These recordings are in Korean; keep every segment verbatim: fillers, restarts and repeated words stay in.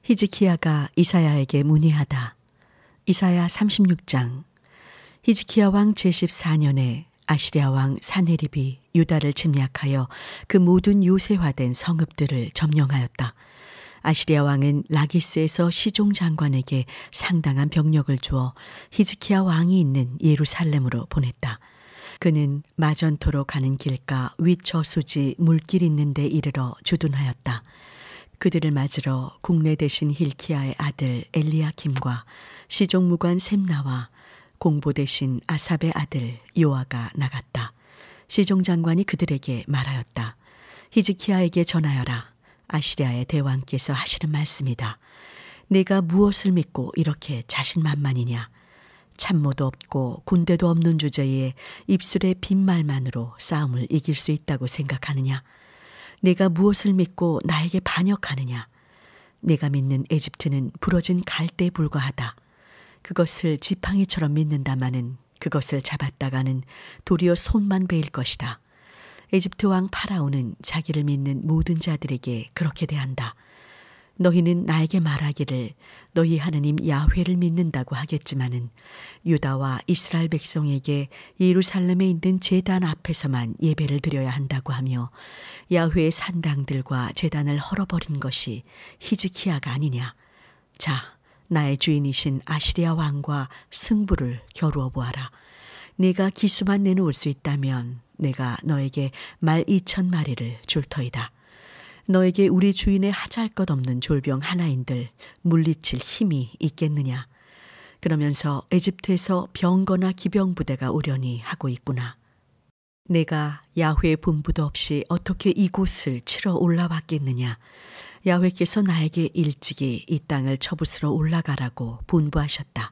히즈키야가 이사야에게 문의하다. 이사야 삼십육 장. 히즈키야 왕 제십사 년에 아시리아 왕 사네립이 유다를 침략하여 그 모든 요새화된 성읍들을 점령하였다. 아시리아 왕은 라기스에서 시종 장관에게 상당한 병력을 주어 히즈키야 왕이 있는 예루살렘으로 보냈다. 그는 마전토로 가는 길가 윗저수지 물길 있는 데 이르러 주둔하였다. 그들을 맞으러 국내 대신 힐키야의 아들 엘리야킴과 시종무관 셈나와 공보 대신 아삽의 아들 요아가 나갔다. 시종장관이 그들에게 말하였다. 히즈키야에게 전하여라. 아시리아의 대왕께서 하시는 말씀이다. 내가 무엇을 믿고 이렇게 자신만만이냐. 참모도 없고 군대도 없는 주제에 입술의 빈말만으로 싸움을 이길 수 있다고 생각하느냐. 내가 무엇을 믿고 나에게 반역하느냐. 내가 믿는 에집트는 부러진 갈대에 불과하다. 그것을 지팡이처럼 믿는다마는 그것을 잡았다가는 도리어 손만 베일 것이다. 에집트 왕 파라오는 자기를 믿는 모든 자들에게 그렇게 대한다. 너희는 나에게 말하기를 너희 하느님 야훼를 믿는다고 하겠지만은 유다와 이스라엘 백성에게 예루살렘에 있는 제단 앞에서만 예배를 드려야 한다고 하며 야훼의 산당들과 제단을 헐어버린 것이 히즈키야가 아니냐. 자, 나의 주인이신 아시리아 왕과 승부를 겨루어 보아라. 네가 기수만 내놓을 수 있다면 내가 너에게 말 이천 마리를 줄 터이다. 너에게 우리 주인의 하잘 것 없는 졸병 하나인들 물리칠 힘이 있겠느냐. 그러면서 에집트에서 병거나 기병 부대가 오려니 하고 있구나. 내가 야훼의 분부도 없이 어떻게 이곳을 치러 올라왔겠느냐. 야훼께서 나에게 일찍이 이 땅을 쳐부수러 올라가라고 분부하셨다.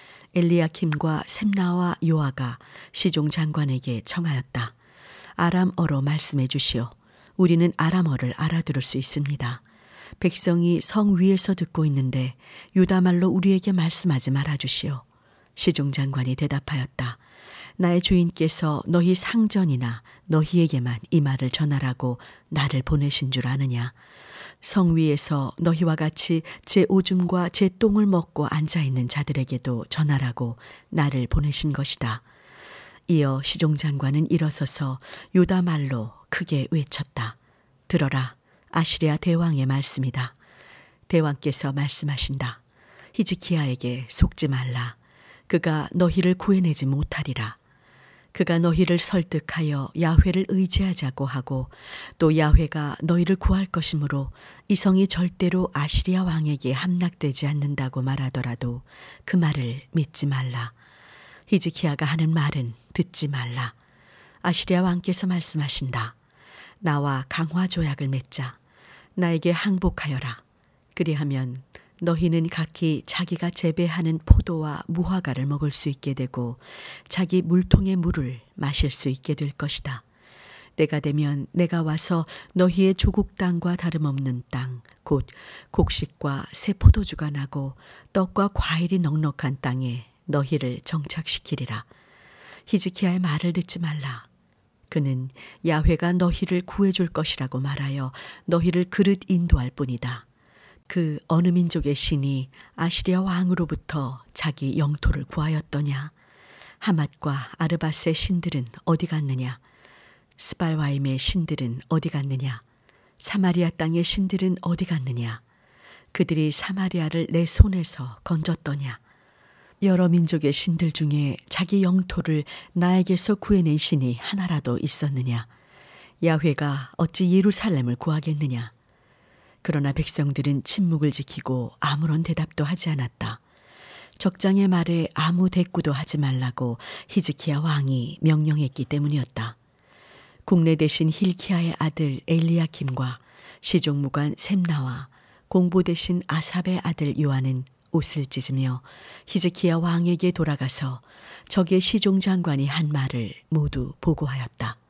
엘리야킴과 셈나와 요아가 시종 장관에게 청하였다. 아람어로 말씀해 주시오. 우리는 아람어를 알아들을 수 있습니다. 백성이 성 위에서 듣고 있는데 유다말로 우리에게 말씀하지 말아 주시오. 시종 장관이 대답하였다. 나의 주인께서 너희 상전이나 너희에게만 이 말을 전하라고 나를 보내신 줄 아느냐. 성 위에서 너희와 같이 제 오줌과 제 똥을 먹고 앉아있는 자들에게도 전하라고 나를 보내신 것이다. 이어 시종 장관은 일어서서 유다 말로 크게 외쳤다. 들어라. 아시리아 대왕의 말씀이다. 대왕께서 말씀하신다. 히즈키야에게 속지 말라. 그가 너희를 구해내지 못하리라. 그가 너희를 설득하여 야훼를 의지하자고 하고 또 야훼가 너희를 구할 것이므로 이 성이 절대로 아시리아 왕에게 함락되지 않는다고 말하더라도 그 말을 믿지 말라. 히즈키야가 하는 말은 듣지 말라. 아시리아 왕께서 말씀하신다. 나와 강화 조약을 맺자. 나에게 항복하여라. 그리하면 너희는 각기 자기가 재배하는 포도와 무화과를 먹을 수 있게 되고 자기 물통의 물을 마실 수 있게 될 것이다. 때가 되면 내가 와서 너희의 조국 땅과 다름없는 땅, 곧 곡식과 새 포도주가 나고 떡과 과일이 넉넉한 땅에 너희를 정착시키리라. 히즈키야의 말을 듣지 말라. 그는 야훼가 너희를 구해줄 것이라고 말하여 너희를 그릇 인도할 뿐이다. 그 어느 민족의 신이 아시리아 왕으로부터 자기 영토를 구하였더냐. 하맛과 아르밧의 신들은 어디 갔느냐. 스발와임의 신들은 어디 갔느냐. 사마리아 땅의 신들은 어디 갔느냐. 그들이 사마리아를 내 손에서 건졌더냐. 여러 민족의 신들 중에 자기 영토를 나에게서 구해낸 신이 하나라도 있었느냐. 야훼가 어찌 예루살렘을 구하겠느냐. 그러나 백성들은 침묵을 지키고 아무런 대답도 하지 않았다. 적장의 말에 아무 대꾸도 하지 말라고 히즈키야 왕이 명령했기 때문이었다. 국내 대신 힐키야의 아들 엘리야킴과 시종무관 셈나와 공보 대신 아삽의 아들 요아는 옷을 찢으며 히즈키야 왕에게 돌아가서 적의 시종 장관이 한 말을 모두 보고하였다.